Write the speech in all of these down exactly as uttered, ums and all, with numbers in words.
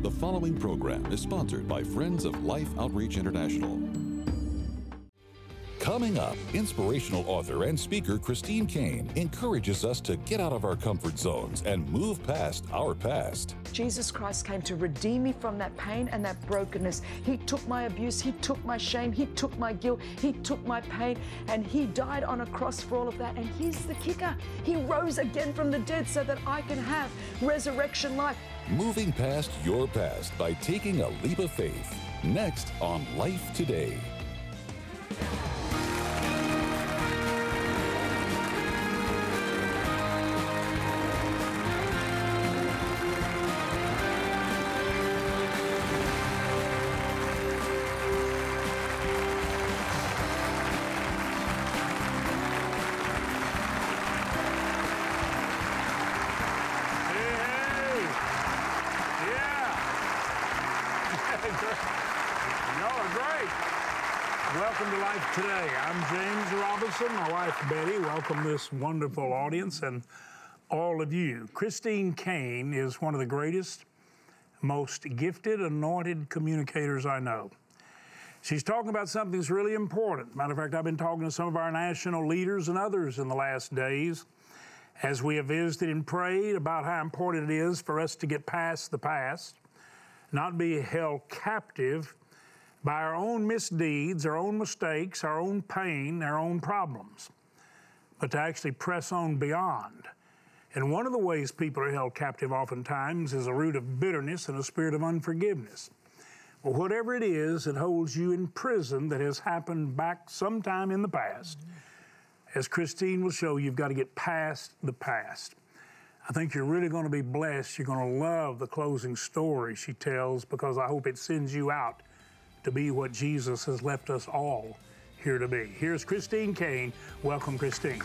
The following program is sponsored by Friends of Life Outreach International. Coming up, inspirational author and speaker Christine Caine encourages us to get out of our comfort zones and move past our past. Jesus Christ came to redeem me from that pain and that brokenness. He took my abuse, He took my shame, He took my guilt, He took my pain, and He died on a cross for all of that. And here's the kicker. He rose again from the dead so that I can have resurrection life. Moving past your past by taking a leap of faith. Next on Life Today. Welcome to Life Today. I'm James Robinson, my wife Betty. Welcome this wonderful audience and all of you. Christine Caine is one of the greatest, most gifted, anointed communicators I know. She's talking about something that's really important. Matter of fact, I've been talking to some of our national leaders and others in the last days as we have visited and prayed about how important it is for us to get past the past, not be held captive by our own misdeeds, our own mistakes, our own pain, our own problems, but to actually press on beyond. And one of the ways people are held captive oftentimes is a root of bitterness and a spirit of unforgiveness. Well, whatever it is that holds you in prison that has happened back sometime in the past, mm-hmm. as Christine will show, you've got to get past the past. I think you're really going to be blessed. You're going to love the closing story she tells, because I hope it sends you out to be what Jesus has left us all here to be. Here's Christine Caine. Welcome, Christine.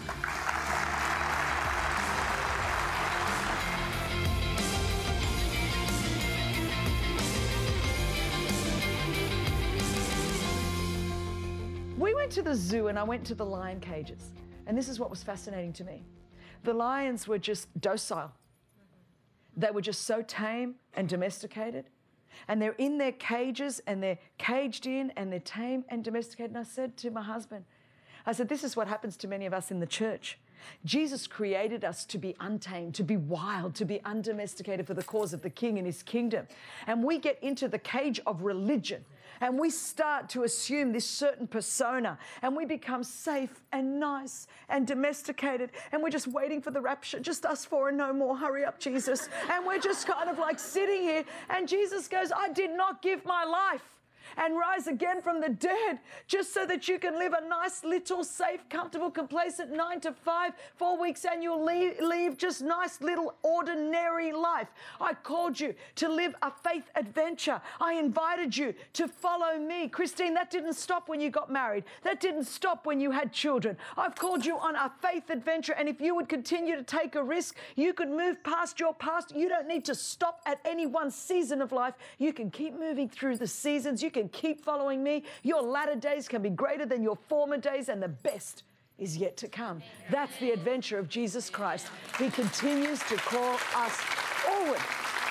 We went to the zoo and I went to the lion cages. And this is what was fascinating to me. The lions were just docile. They were just so tame and domesticated. And they're in their cages and they're caged in and they're tame and domesticated. And I said to my husband, I said, this is what happens to many of us in the church. Jesus created us to be untamed, to be wild, to be undomesticated for the cause of the King and His kingdom. And we get into the cage of religion and we start to assume this certain persona and we become safe and nice and domesticated and we're just waiting for the rapture, just us four and no more, hurry up, Jesus. And we're just kind of like sitting here and Jesus goes, I did not give my life and rise again from the dead just so that you can live a nice little safe, comfortable, complacent nine to five, four weeks annual leave, leave, just nice little ordinary life. I called you to live a faith adventure. I invited you to follow me. Christine, that didn't stop when you got married. That didn't stop when you had children. I've called you on a faith adventure, and if you would continue to take a risk, you could move past your past. You don't need to stop at any one season of life. You can keep moving through the seasons. You can keep following me. Your latter days can be greater than your former days, and the best is yet to come. That's the adventure of Jesus Christ. He continues to call us forward.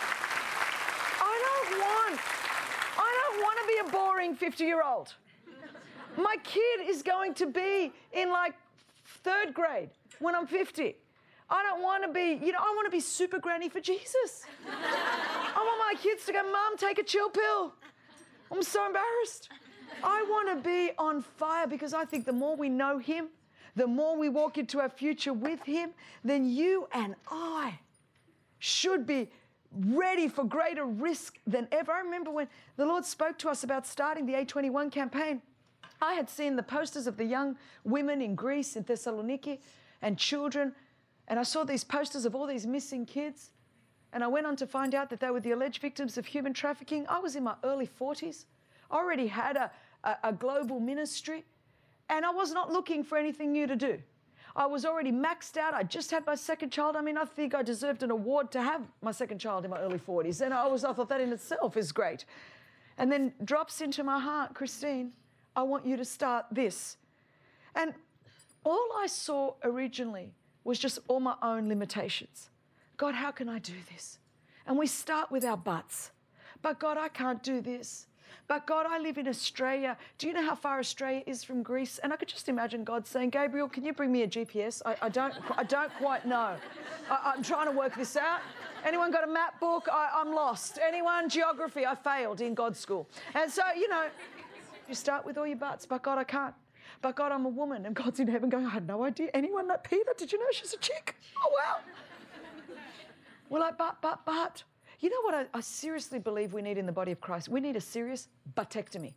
I don't want, I don't want to be a boring fifty-year-old. My kid is going to be in like third grade when I'm fifty. I don't want to be, you know, I want to be super granny for Jesus. I want my kids to go, Mom, take a chill pill. I'm so embarrassed. I want to be on fire because I think the more we know Him, the more we walk into our future with Him, then you and I should be ready for greater risk than ever. I remember when the Lord spoke to us about starting the A twenty-one campaign, I had seen the posters of the young women in Greece, in Thessaloniki, and children, and I saw these posters of all these missing kids. And I went on to find out that they were the alleged victims of human trafficking. I was in my early forties. I already had a, a, a global ministry, and I was not looking for anything new to do. I was already maxed out. I just had my second child. I mean, I think I deserved an award to have my second child in my early forties. And I, was, I thought that in itself is great. And then drops into my heart, Christine, I want you to start this. And all I saw originally was just all my own limitations. God, how can I do this? And we start with our butts. But God, I can't do this. But God, I live in Australia. Do you know how far Australia is from Greece? And I could just imagine God saying, Gabriel, can you bring me a G P S? I, I don't I don't quite know. I, I'm trying to work this out. Anyone got a map book? I, I'm lost. Anyone? Geography? I failed in God's school. And so, you know, you start with all your buts. But God, I can't. But God, I'm a woman. And God's in heaven going, I had no idea. Anyone know Peter? Did you know she's a chick? Oh, wow. We're like, but, but, but. You know what I, I seriously believe we need in the body of Christ? We need a serious buttectomy.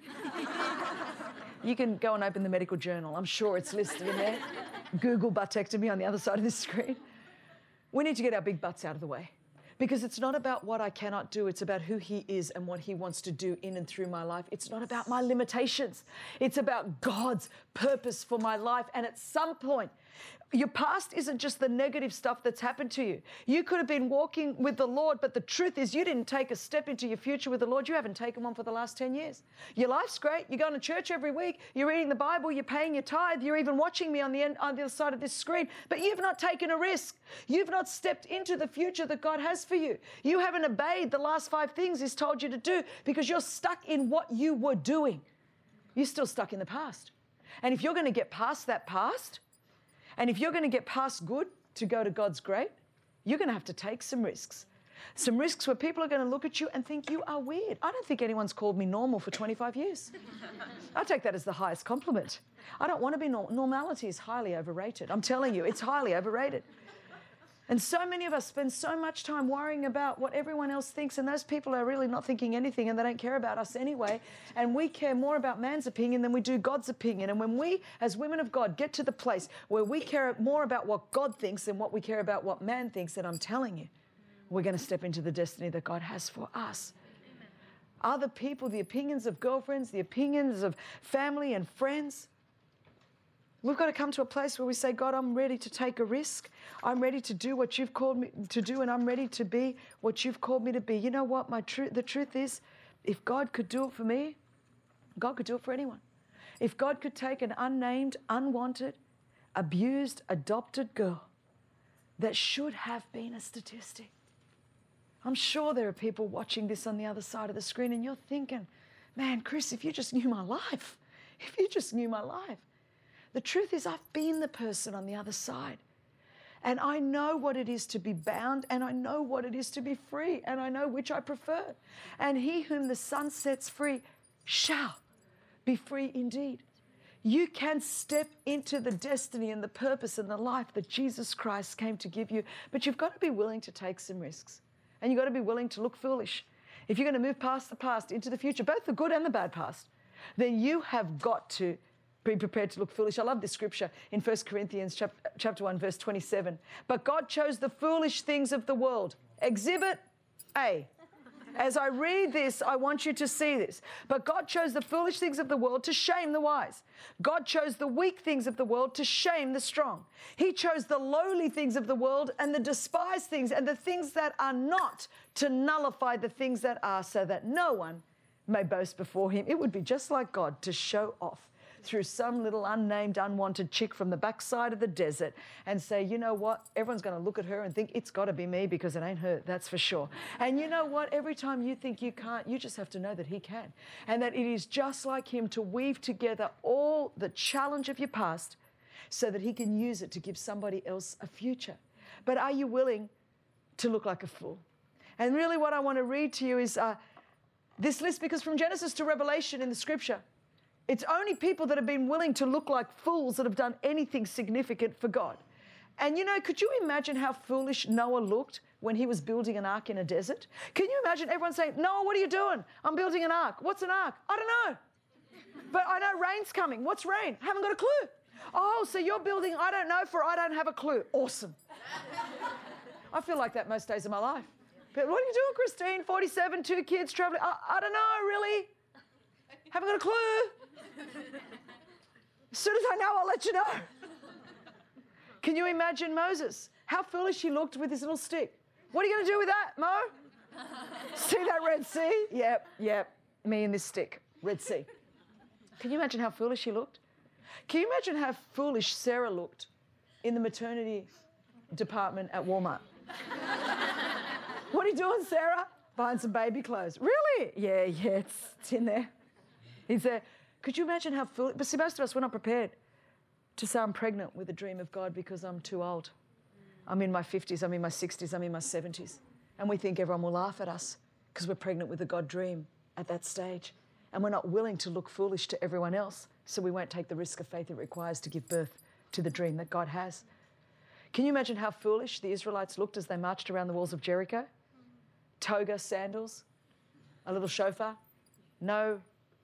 You can go and open the medical journal. I'm sure it's listed in there. Google buttectomy on the other side of the screen. We need to get our big butts out of the way. Because it's not about what I cannot do. It's about who He is and what He wants to do in and through my life. It's not about my limitations. It's about God's purpose for my life. And at some point, your past isn't just the negative stuff that's happened to you. You could have been walking with the Lord, but the truth is you didn't take a step into your future with the Lord. You haven't taken one for the last ten years. Your life's great. You're going to church every week. You're reading the Bible. You're paying your tithe. You're even watching me on the, end, on the other side of this screen. But you've not taken a risk. You've not stepped into the future that God has for you. You haven't obeyed the last five things He's told you to do because you're stuck in what you were doing. You're still stuck in the past. And if you're going to get past that past, and if you're going to get past good to go to God's great, you're going to have to take some risks. Some risks where people are going to look at you and think you are weird. I don't think anyone's called me normal for twenty-five years. I take that as the highest compliment. I don't want to be normal. Normality is highly overrated. I'm telling you, it's highly overrated. And so many of us spend so much time worrying about what everyone else thinks, and those people are really not thinking anything, and they don't care about us anyway. And we care more about man's opinion than we do God's opinion. And when we, as women of God, get to the place where we care more about what God thinks than what we care about what man thinks, then I'm telling you, we're going to step into the destiny that God has for us. Other people, the opinions of girlfriends, the opinions of family and friends, we've got to come to a place where we say, God, I'm ready to take a risk. I'm ready to do what you've called me to do, and I'm ready to be what you've called me to be. You know what? My truth, the truth is, if God could do it for me, God could do it for anyone. If God could take an unnamed, unwanted, abused, adopted girl that should have been a statistic. I'm sure there are people watching this on the other side of the screen, and you're thinking, man, Chris, if you just knew my life, if you just knew my life. The truth is, I've been the person on the other side. And I know what it is to be bound, and I know what it is to be free, and I know which I prefer. And he whom the Son sets free shall be free indeed. You can step into the destiny and the purpose and the life that Jesus Christ came to give you, but you've got to be willing to take some risks. And you've got to be willing to look foolish. If you're going to move past the past into the future, both the good and the bad past, then you have got to be prepared to look foolish. I love this scripture in First Corinthians chapter one, verse twenty-seven. But God chose the foolish things of the world. Exhibit A. As I read this, I want you to see this. But God chose the foolish things of the world to shame the wise. God chose the weak things of the world to shame the strong. He chose the lowly things of the world and the despised things and the things that are not to nullify the things that are, so that no one may boast before him. It would be just like God to show off through some little unnamed, unwanted chick from the backside of the desert and say, you know what, everyone's going to look at her and think it's got to be me because it ain't her, that's for sure. And you know what, every time you think you can't, you just have to know that he can. And that it is just like him to weave together all the challenge of your past so that he can use it to give somebody else a future. But are you willing to look like a fool? And really what I want to read to you is uh, this list, because from Genesis to Revelation in the scripture, it's only people that have been willing to look like fools that have done anything significant for God. And you know, could you imagine how foolish Noah looked when he was building an ark in a desert? Can you imagine everyone saying, Noah, what are you doing? I'm building an ark. What's an ark? I don't know. But I know rain's coming. What's rain? I haven't got a clue. Oh, so you're building, I don't know, for I don't have a clue. Awesome. I feel like that most days of my life. But what are you doing, Christine? forty-seven, two kids traveling. I, I don't know, really. Haven't got a clue. As soon as I know, I'll let you know. Can you imagine Moses? How foolish he looked with his little stick. What are you going to do with that, Mo? See that Red Sea? Yep, yep. Me and this stick. Red Sea. Can you imagine how foolish he looked? Can you imagine how foolish Sarah looked in the maternity department at Walmart? What are you doing, Sarah? buying some baby clothes. Really? Yeah, yeah, it's, it's in there. He's there. Could you imagine how foolish? But see, most of us, we're not prepared to say I'm pregnant with a dream of God because I'm too old. I'm in my fifties, I'm in my sixties, I'm in my seventies. And we think everyone will laugh at us because we're pregnant with a God dream at that stage. And we're not willing to look foolish to everyone else, so we won't take the risk of faith it requires to give birth to the dream that God has. Can you imagine how foolish the Israelites looked as they marched around the walls of Jericho? Toga, sandals, a little shofar, no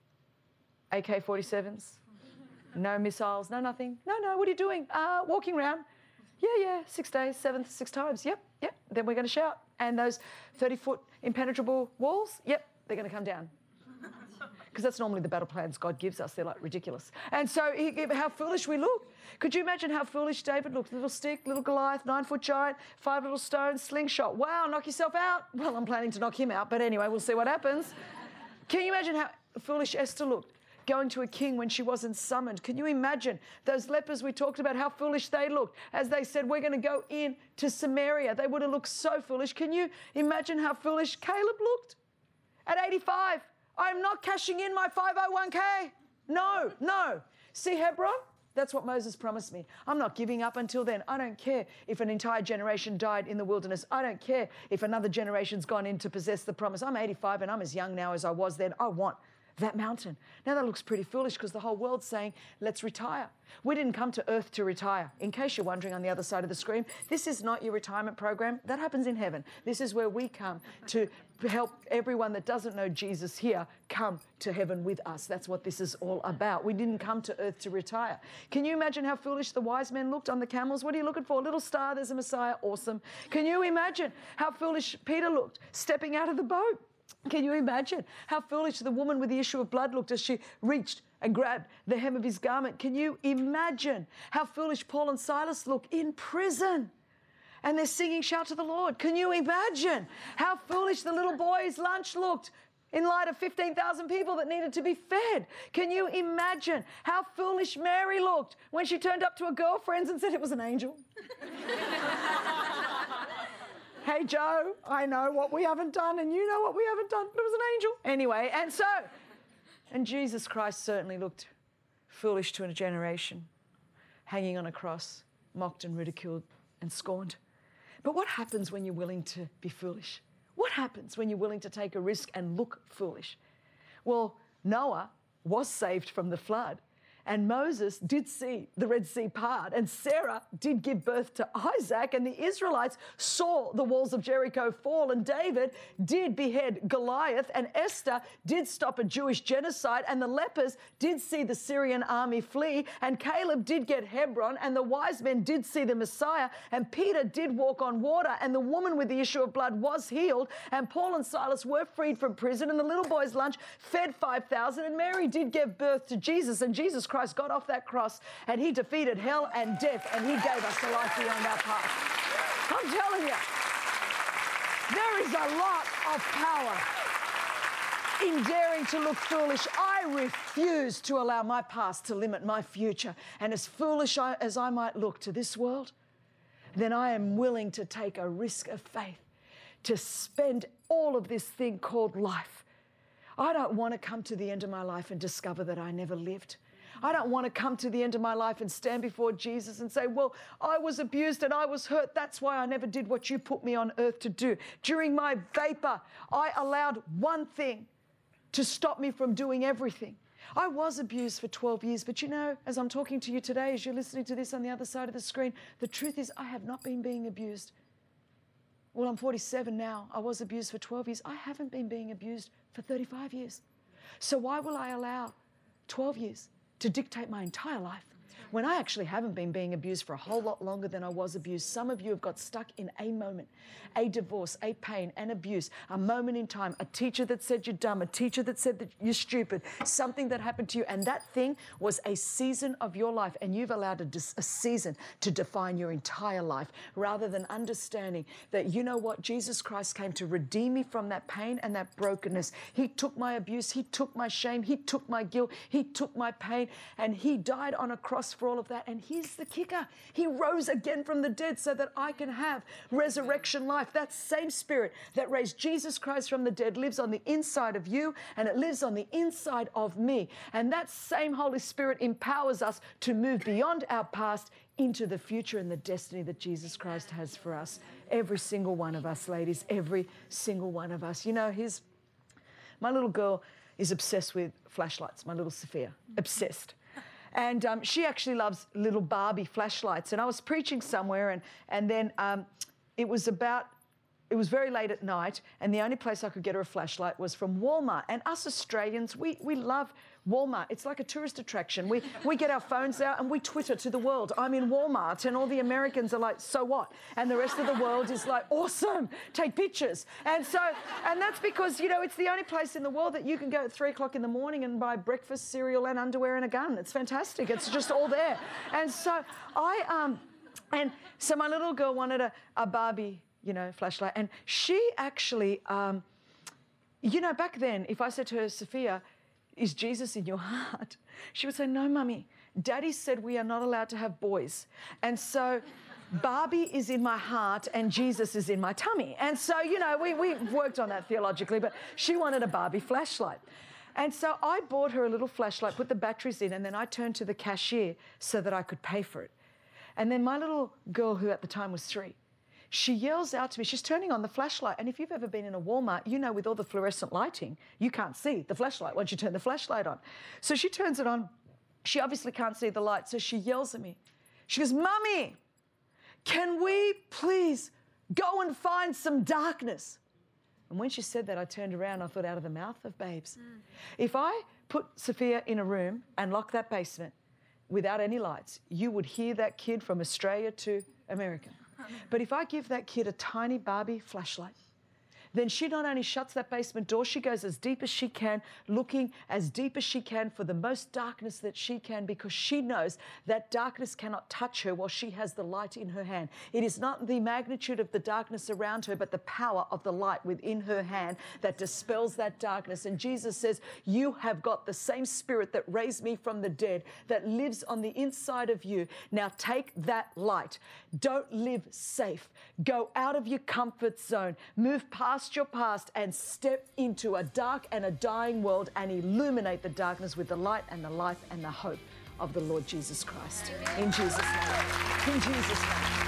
A K forty-sevens, no missiles, no nothing. No, no, what are you doing? Uh, walking around. Yeah, yeah, six days, seven, six times. Yep, yep. Then we're going to shout. And those thirty-foot impenetrable walls, yep, they're going to come down. Because that's normally the battle plans God gives us. They're like ridiculous. And so he, how foolish we look. Could you imagine how foolish David looked? Little stick, little Goliath, nine-foot giant, five little stones, slingshot. Wow, knock yourself out. Well, I'm planning to knock him out, but anyway, we'll see what happens. Can you imagine how foolish Esther looked? Going to a king when she wasn't summoned. Can you imagine those lepers we talked about, how foolish they looked as they said, we're going to go in to Samaria. They would have looked so foolish. Can you imagine how foolish Caleb looked? At eighty-five, I'm not cashing in my five oh one k. No, no. See Hebron? That's what Moses promised me. I'm not giving up until then. I don't care if an entire generation died in the wilderness. I don't care if another generation's gone in to possess the promise. I'm eighty-five and I'm as young now as I was then. I want that mountain. Now that looks pretty foolish because the whole world's saying, let's retire. We didn't come to earth to retire. In case you're wondering on the other side of the screen, this is not your retirement program. That happens in heaven. This is where we come to help everyone that doesn't know Jesus here come to heaven with us. That's what this is all about. We didn't come to earth to retire. Can you imagine how foolish the wise men looked on the camels? What are you looking for? A little star, there's a Messiah. Awesome. Can you imagine how foolish Peter looked stepping out of the boat? Can you imagine how foolish the woman with the issue of blood looked as she reached and grabbed the hem of his garment? Can you imagine how foolish Paul and Silas look in prison? And they're singing Shout to the Lord. Can you imagine how foolish the little boy's lunch looked in light of fifteen thousand people that needed to be fed? Can you imagine how foolish Mary looked when she turned up to her girlfriends and said it was an angel? Hey, Joe, I know what we haven't done and you know what we haven't done, but it was an angel. Anyway, and so, and Jesus Christ certainly looked foolish to a generation, hanging on a cross, mocked and ridiculed and scorned. But what happens when you're willing to be foolish? What happens when you're willing to take a risk and look foolish? Well, Noah was saved from the flood. And Moses did see the Red Sea part, and Sarah did give birth to Isaac, and the Israelites saw the walls of Jericho fall, and David did behead Goliath, and Esther did stop a Jewish genocide, and the lepers did see the Syrian army flee, and Caleb did get Hebron, and the wise men did see the Messiah, and Peter did walk on water, and the woman with the issue of blood was healed, and Paul and Silas were freed from prison, and the little boy's lunch fed five thousand, and Mary did give birth to Jesus, and Jesus Christ Christ got off that cross and he defeated hell and death and he gave us the life beyond our past. I'm telling you, there is a lot of power in daring to look foolish. I refuse to allow my past to limit my future. And as foolish as I might look to this world, then I am willing to take a risk of faith to spend all of this thing called life. I don't want to come to the end of my life and discover that I never lived. I don't want to come to the end of my life and stand before Jesus and say, well, I was abused and I was hurt. That's why I never did what you put me on earth to do. During my vapor, I allowed one thing to stop me from doing everything. I was abused for twelve years, but you know, as I'm talking to you today, as you're listening to this on the other side of the screen, the truth is I have not been being abused. Well, I'm forty-seven now. I was abused for twelve years. I haven't been being abused for thirty-five years. So why will I allow twelve years to dictate my entire life when I actually haven't been being abused for a whole lot longer than I was abused? Some of you have got stuck in a moment, a divorce, a pain, an abuse, a moment in time, a teacher that said you're dumb, a teacher that said that you're stupid, something that happened to you, and that thing was a season of your life, and you've allowed a, dis- a season to define your entire life, rather than understanding that, you know what, Jesus Christ came to redeem me from that pain and that brokenness. He took my abuse, he took my shame, he took my guilt, he took my pain, and he died on a cross us for all of that. And here's the kicker. He rose again from the dead so that I can have resurrection life. That same Spirit that raised Jesus Christ from the dead lives on the inside of you, and it lives on the inside of me. And that same Holy Spirit empowers us to move beyond our past into the future and the destiny that Jesus Christ has for us. Every single one of us, ladies, every single one of us. You know, his, my little girl is obsessed with flashlights, my little Sophia, obsessed. And um, she actually loves little Barbie flashlights. And I was preaching somewhere, and, and then um, it was about, it was very late at night, and the only place I could get her a flashlight was from Walmart. And us Australians, we, we love Walmart. It's like a tourist attraction. We, we get our phones out and we Twitter to the world, I'm in Walmart, and all the Americans are like, so what? And the rest of the world is like, awesome, take pictures. And so, and that's because, you know, it's the only place in the world that you can go at three o'clock in the morning and buy breakfast, cereal, and underwear and a gun. It's fantastic. It's just all there. And so I, um, and so my little girl wanted a, a Barbie, you know, flashlight. And she actually, um, you know, back then, if I said to her, Sophia, is Jesus in your heart? She would say, no, Mummy. Daddy said we are not allowed to have boys. And so Barbie is in my heart and Jesus is in my tummy. And so, you know, we, we worked on that theologically, but she wanted a Barbie flashlight. And so I bought her a little flashlight, put the batteries in, and then I turned to the cashier so that I could pay for it. And then my little girl, who at the time was three, she yells out to me, she's turning on the flashlight. And if you've ever been in a Walmart, you know with all the fluorescent lighting, you can't see the flashlight once you turn the flashlight on. So she turns it on. She obviously can't see the light, so she yells at me. She goes, Mummy, can we please go and find some darkness? And when she said that, I turned around, I thought, out of the mouth of babes. Mm. If I put Sophia in a room and lock that basement without any lights, you would hear that kid from Australia to America. But if I give that kid a tiny Barbie flashlight, then she not only shuts that basement door, she goes as deep as she can, looking as deep as she can for the most darkness that she can, because she knows that darkness cannot touch her while she has the light in her hand. It is not the magnitude of the darkness around her, but the power of the light within her hand that dispels that darkness. And Jesus says, you have got the same Spirit that raised me from the dead that lives on the inside of you. Now take that light. Don't live safe. Go out of your comfort zone. Move past your past and step into a dark and a dying world and illuminate the darkness with the light and the life and the hope of the Lord Jesus Christ. In Jesus' name. In Jesus'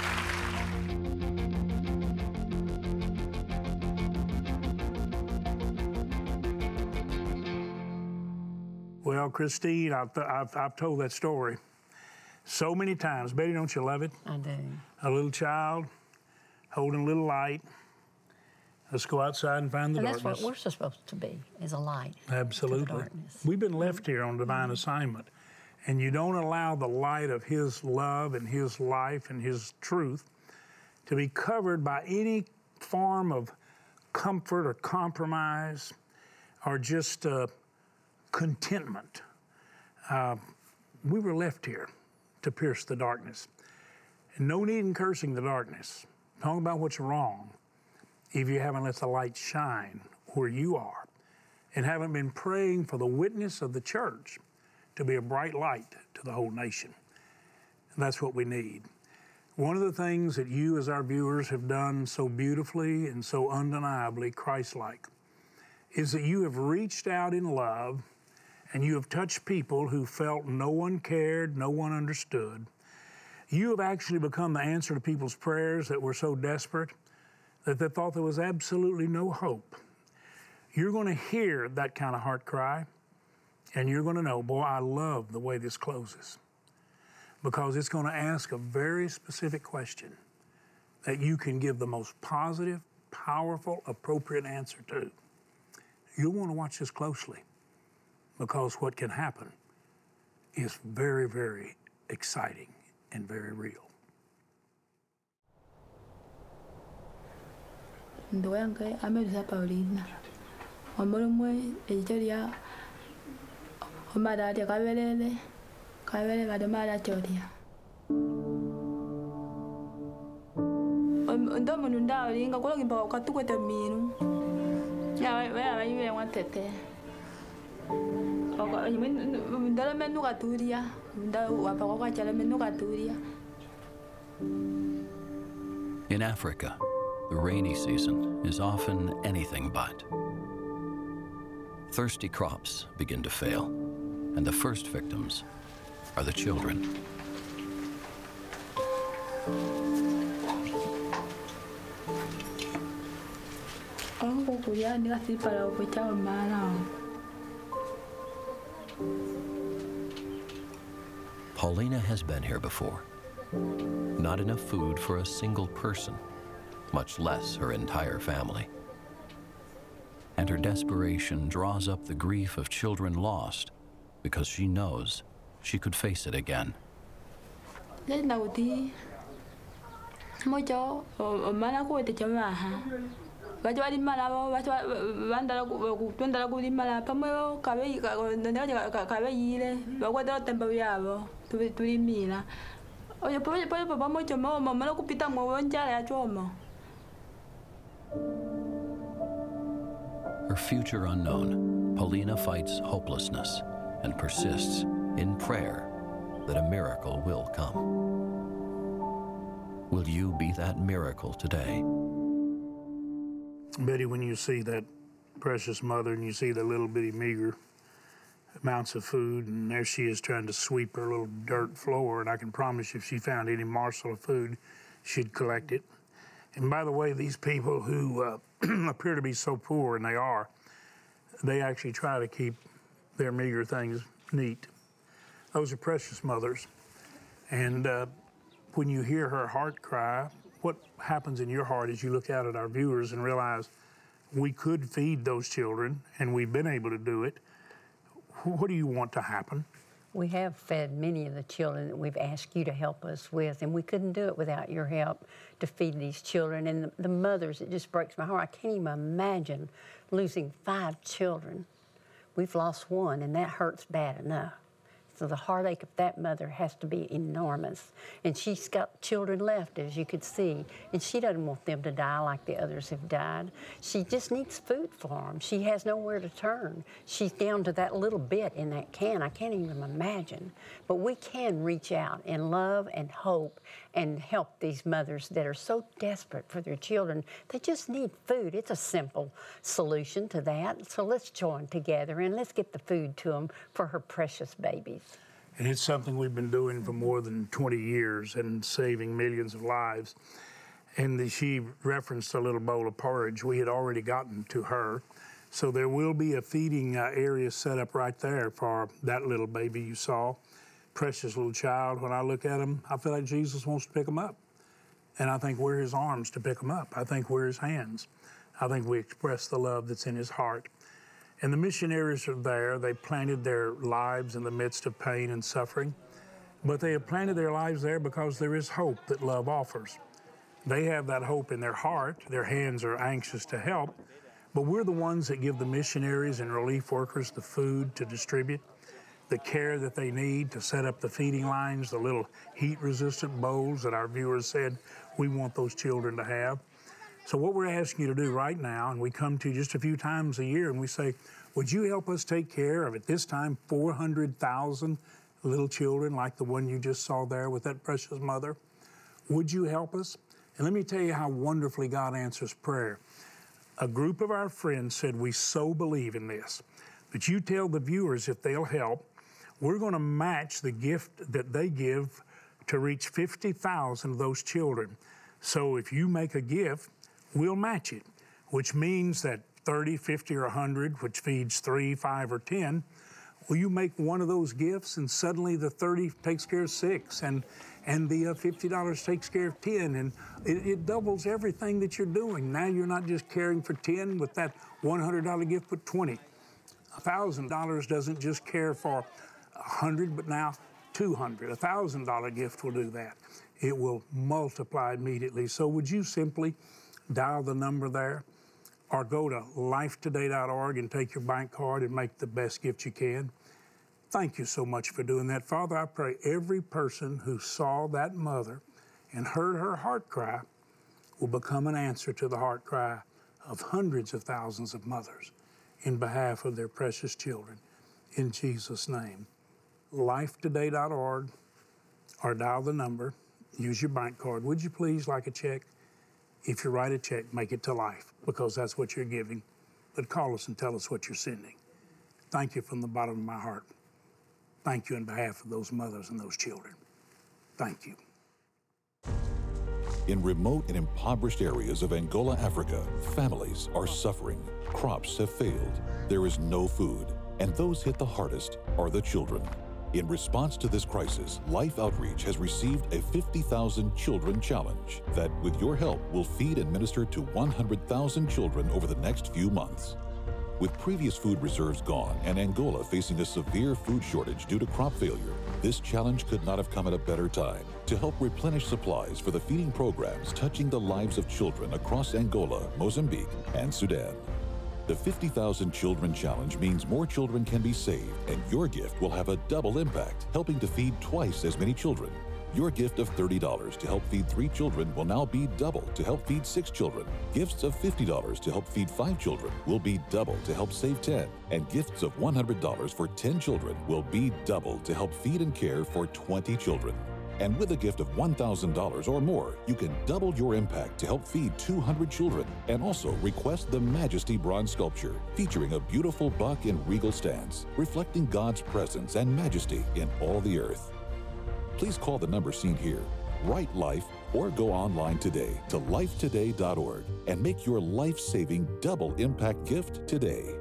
name. Well, Christine, I've, I've, I've told that story so many times. Betty, don't you love it? I do. A little child holding a little light. Let's go outside and find the and darkness. That's what we're supposed to be, is a light. Absolutely. To the darkness. We've been left here on divine mm-hmm. assignment, and you don't allow the light of His love and His life and His truth to be covered by any form of comfort or compromise or just uh, contentment. Uh, we were left here to pierce the darkness. And no need in cursing the darkness. Talking about what's wrong if you haven't let the light shine where you are and haven't been praying for the witness of the church to be a bright light to the whole nation. And that's what we need. One of the things that you as our viewers have done so beautifully and so undeniably Christ-like is that you have reached out in love and you have touched people who felt no one cared, no one understood. You have actually become the answer to people's prayers that were so desperate that they thought there was absolutely no hope. You're going to hear that kind of heart cry, and you're going to know, boy, I love the way this closes, because it's going to ask a very specific question that you can give the most positive, powerful, appropriate answer to. You'll want to watch this closely, because what can happen is very, very exciting and very real. Ndoyange ameruza Paulina. Omulumwe ejitoria omada tia kabelele kabele badamala toria. Ndo mununda olinga kulo kimpa kwatukwete minu. Ya we abayuye mwatete. In Africa, the rainy season is often anything but. Thirsty crops begin to fail, and the first victims are the children. Paulina has been here before. Not enough food for a single person, much less her entire family. And her desperation draws up the grief of children lost because she knows she could face it again. Her future unknown, Paulina fights hopelessness and persists in prayer that a miracle will come. Will you be that miracle today? Betty, when you see that precious mother and you see the little bitty meager amounts of food, and there she is trying to sweep her little dirt floor, and I can promise you if she found any morsel of food, she'd collect it. And by the way, these people who uh, appear to be so poor, and they are, they actually try to keep their meager things neat. Those are precious mothers. And uh, when you hear her heart cry, what happens in your heart as you look out at our viewers and realize we could feed those children, and we've been able to do it? What do you want to happen? We have fed many of the children that we've asked you to help us with, and we couldn't do it without your help to feed these children. And the, the mothers, it just breaks my heart. I can't even imagine losing five children. We've lost one, and that hurts bad enough. So the heartache of that mother has to be enormous. And she's got children left, as you could see, and she doesn't want them to die like the others have died. She just needs food for them. She has nowhere to turn. She's down to that little bit in that can. I can't even imagine. But we can reach out in love and hope and help these mothers that are so desperate for their children. They just need food. It's a simple solution to that. So let's join together and let's get the food to them for her precious babies. And it's something we've been doing for more than twenty years and saving millions of lives. And the, she referenced a little bowl of porridge. We had already gotten to her. So there will be a feeding uh, area set up right there for that little baby you saw. Precious little child. When I look at him, I feel like Jesus wants to pick him up. And I think we're his arms to pick him up. I think we're his hands. I think we express the love that's in his heart. And the missionaries are there. They planted their lives in the midst of pain and suffering. But they have planted their lives there because there is hope that love offers. They have that hope in their heart. Their hands are anxious to help. But we're the ones that give the missionaries and relief workers the food to distribute, the care that they need to set up the feeding lines, the little heat-resistant bowls that our viewers said we want those children to have. So what we're asking you to do right now, and we come to you just a few times a year, and we say, would you help us take care of, at this time, four hundred thousand little children like the one you just saw there with that precious mother? Would you help us? And let me tell you how wonderfully God answers prayer. A group of our friends said, we so believe in this, that you tell the viewers if they'll help, we're going to match the gift that they give to reach fifty thousand of those children. So if you make a gift, we'll match it, which means that thirty, fifty, or one hundred, which feeds three, five, or ten, well, you make one of those gifts and suddenly the thirty takes care of six, and, and the uh, fifty dollars takes care of ten, and it, it doubles everything that you're doing. Now you're not just caring for ten with that one hundred dollar gift, but twenty. one thousand dollars doesn't just care for one hundred, but now two hundred. A one thousand dollar gift will do that. It will multiply immediately. So would you simply dial the number there, or go to life today dot org and take your bank card and make the best gift you can? Thank you so much for doing that. Father, I pray every person who saw that mother and heard her heart cry will become an answer to the heart cry of hundreds of thousands of mothers in behalf of their precious children. in Jesus' name. life today dot org or dial the number. Use your bank card. Would you please, like a check? If you write a check, make it to Life, because that's what you're giving. But call us and tell us what you're sending. Thank you from the bottom of my heart. Thank you on behalf of those mothers and those children. Thank you. In remote and impoverished areas of Angola, Africa, families are suffering. Crops have failed. There is no food. And those hit the hardest are the children. In response to this crisis, Life Outreach has received a fifty thousand Children Challenge that, with your help, will feed and minister to one hundred thousand children over the next few months. With previous food reserves gone and Angola facing a severe food shortage due to crop failure, this challenge could not have come at a better time to help replenish supplies for the feeding programs touching the lives of children across Angola, Mozambique, and Sudan. The fifty thousand Children Challenge means more children can be saved, and your gift will have a double impact, helping to feed twice as many children. Your gift of thirty dollars to help feed three children will now be double to help feed six children. Gifts of fifty dollars to help feed five children will be double to help save ten. And gifts of one hundred dollars for ten children will be double to help feed and care for twenty children. And with a gift of one thousand dollars or more, you can double your impact to help feed two hundred children. And also request the Majesty bronze sculpture, featuring a beautiful buck in regal stance, reflecting God's presence and majesty in all the earth. Please call the number seen here, write Life, or go online today to life today dot org and make your life-saving double impact gift today.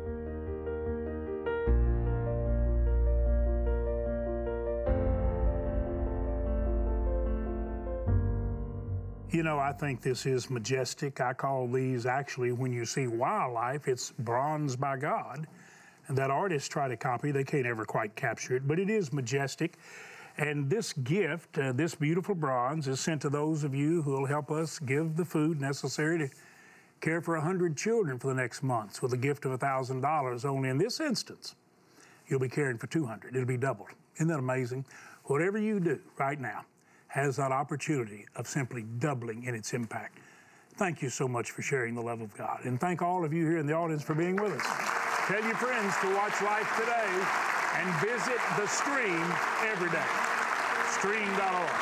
You know, I think this is majestic. I call these, actually, when you see wildlife, it's bronze by God. And that artists try to copy, they can't ever quite capture it, but it is majestic. And this gift, uh, this beautiful bronze, is sent to those of you who will help us give the food necessary to care for one hundred children for the next months with a gift of one thousand dollars. Only in this instance, you'll be caring for two hundred. It'll be doubled. Isn't that amazing? Whatever you do right now has that opportunity of simply doubling in its impact. Thank you so much for sharing the love of God. And thank all of you here in the audience for being with us. Tell your friends to watch Life Today and visit the stream every day. stream dot org.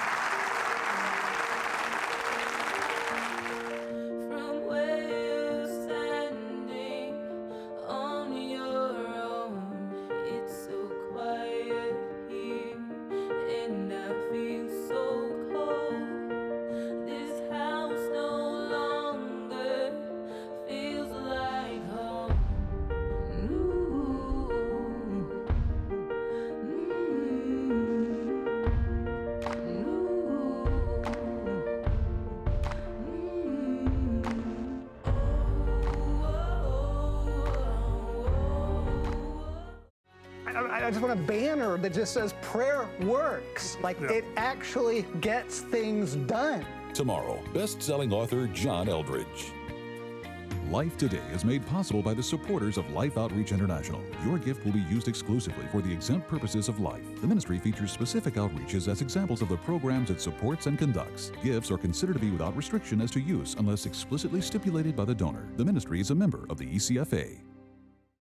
I just want a banner that just says prayer works. Like Yeah. it actually gets things done. Tomorrow, best-selling author John Eldredge. Life Today is made possible by the supporters of Life Outreach International. Your gift will be used exclusively for the exempt purposes of life. The ministry features specific outreaches as examples of the programs it supports and conducts. Gifts are considered to be without restriction as to use unless explicitly stipulated by the donor. The ministry is a member of the E C F A.